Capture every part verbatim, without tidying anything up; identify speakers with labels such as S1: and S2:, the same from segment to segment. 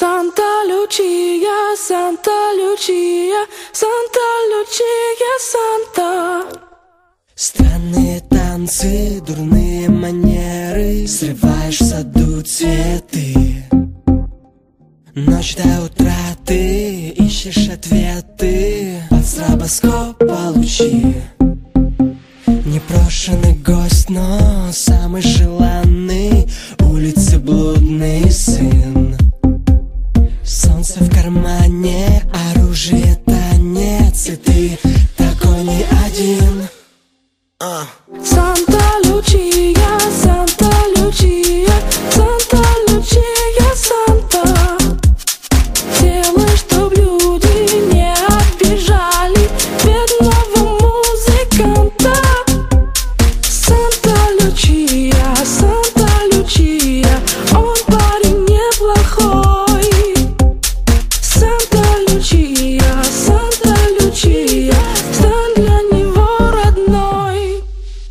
S1: Santa Lucia, Santa Lucia, Santa Lucia, Santa.
S2: Странные танцы, дурные манеры, срываешь в саду цветы. Ночь до утра ты ищешь ответы, под стробоскоп получи. Непрошенный гость, но самый желанный, улицы блудный сын. Солнце в кармане, оружие, танец, и ты такой не один. uh.
S1: Santa Lucia, Santa Lucia, Santa Lucia, Santa. Делай, чтоб люди не обижали бедного музыканта. Santa Lucia, Santa Lucia, он парень неплохой. Santa Lucia, Santa Lucia, стань для него родной.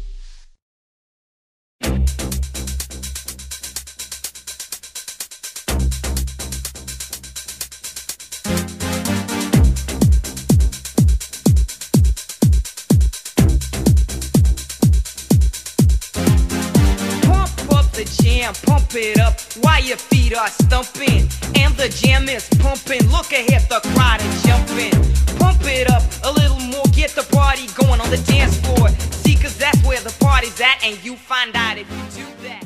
S3: Pump up the jam, pump it up while your feet are stumping. And the jam is pumping, look ahead, the crowd is jumping. Pump it up a little more, get the party going on the dance floor. See, cause that's where the party's at, and you find out if you do that.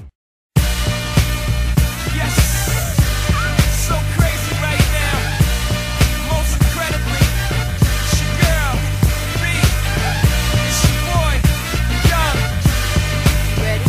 S3: Yes, so crazy right now. Most incredibly, it's your girl, B, it's your boy, Young. You ready?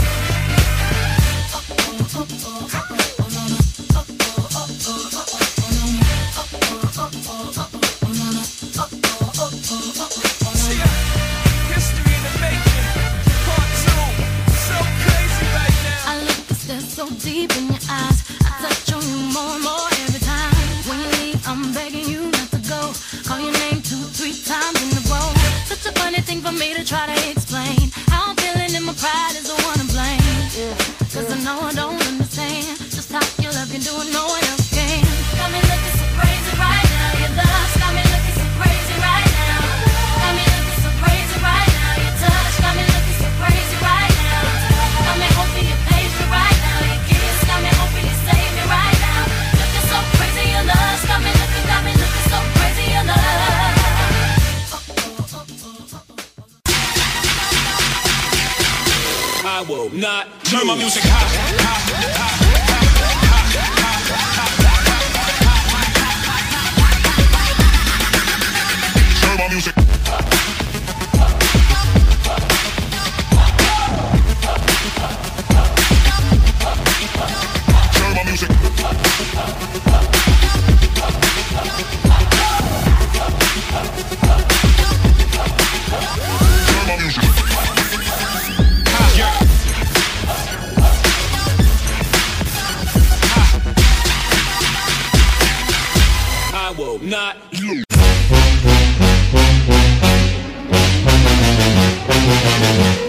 S3: See ya. History in the making, part two. So crazy right now.
S4: I look and stare so deep in your eyes. I touch on you more and more every time. When you leave, I'm begging you not to go. Call your name two, three times in a row. Such a funny thing for me to try to explain. How I'm feeling and my pride is the one to blame. Cause I know I don't understand just how your love can do it, no one else can. Got me looking so crazy right now. Your love's got me looking so crazy right now. Got me looking so crazy right now. Your touch got me looking so crazy right now. Got me hoping you page me right now. Your kiss got me hoping you save me right now. Looking so crazy, your love's got me looking, got me looking so crazy, your love.
S5: I will not turn my music high. Turn my music. Turn my music. Turn my music. I will not lose.